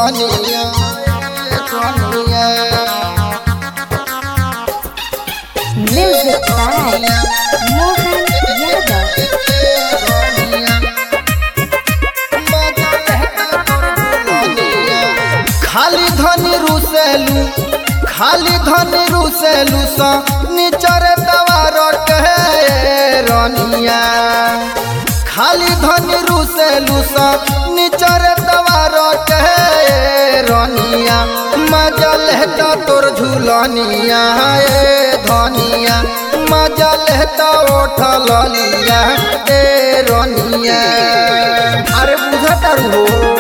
झुलनिया धनिया Music by Mohan Yadav. खाली धनी रुसेलू सा निचर दवार कहे रनिया खाली धनी रुसेलू सा निचर दवार कहे रनिया मजा लेता तोर झुलनिया धनिया मजा लेता उठल लिया रनिया अरे बुझता हो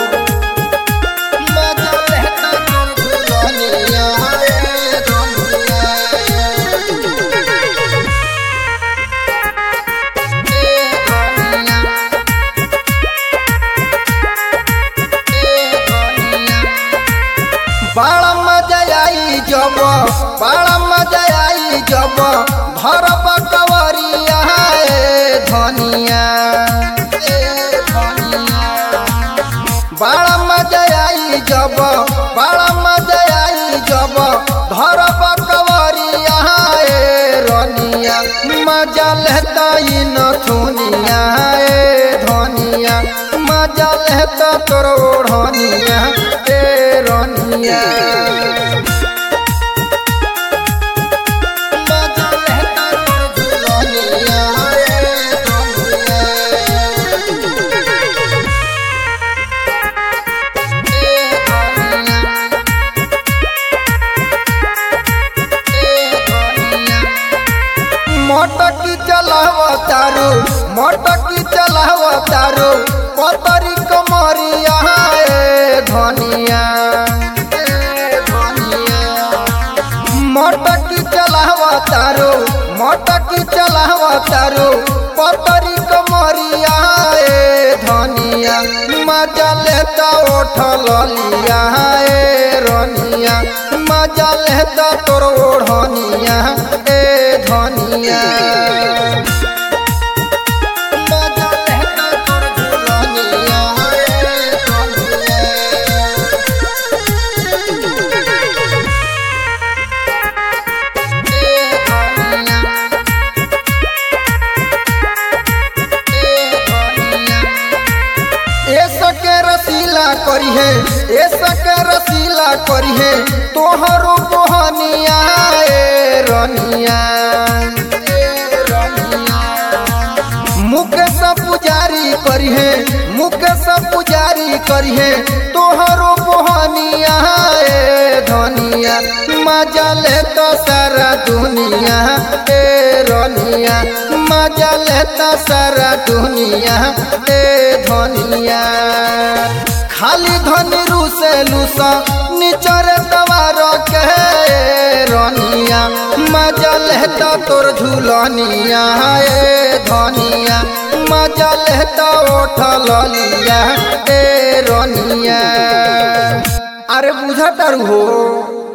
बड़ा मजा आई जब भर बकवरिया धनिया बड़ा मजा आई जब भर बकवरिया रनिया मजा लेता न थुनिया धनिया मजा लेता तोर ओढ़निया रनिया मोटकी चलाव तारो पतरी कमरिया धनिया मोटकी चलाव तारो पतरी कमरिया धनिया मजा लेता उठल लिया रनिया मजा लेता तोर ओढ़निया धनिया रसीला करी है तोहरो बोहनिया रनिया मुकेश पुजारी करी है तोहरो बोहनिया धनिया मजा लेता सारा दुनिया रनिया मजा लेता सारा दुनिया धनिया खाली धनी रुसेलू सा निचर दवार कहे रनिया मजा लेता तोर झुलनिया धनिया मजा लेता उठल लिया रनिया अरे बुझता हो।